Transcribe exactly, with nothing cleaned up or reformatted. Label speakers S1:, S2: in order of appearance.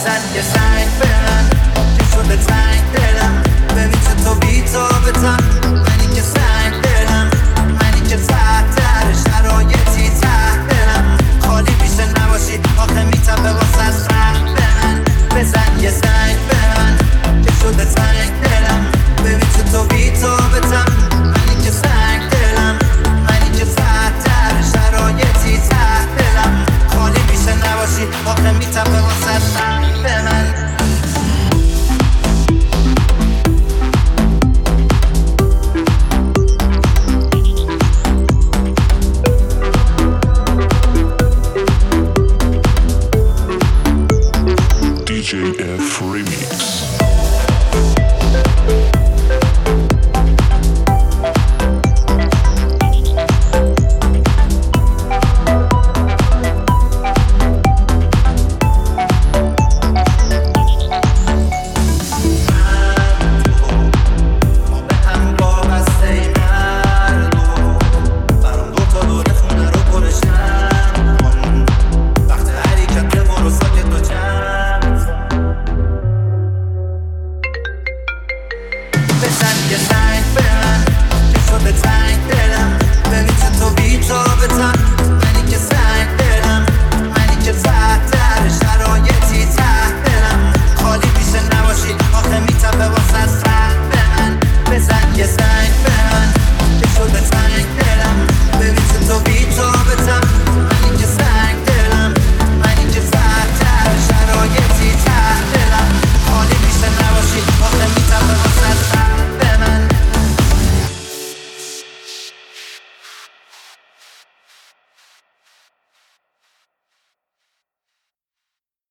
S1: بزن یه زنگ به من که شده تنگ دلم ببین چطور بی تو بتم منی که سنگ دلم منی که تحت در شرایطی تحت دلم خالی بیشه نباشی آخه میتبه واسه سنگ به من بزن یه زنگ به من که شده تنگ دلم ببین چطور بی تو بتم منی که سنگ دلم منی که تحت در شرایطی تحت دلم خالی بیشه نباشی آخه میتبه واسه سنگ به من
S2: دی جی F free.